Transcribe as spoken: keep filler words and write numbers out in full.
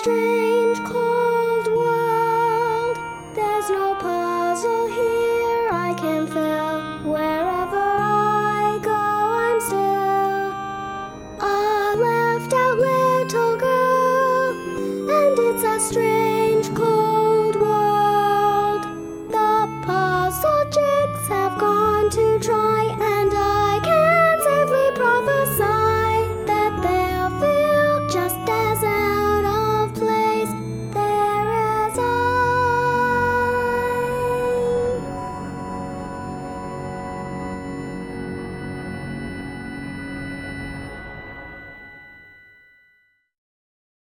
strange cold world. There's no puzzle here I can fill. Wherever I go, I'm still a left out little girl, and it's a strange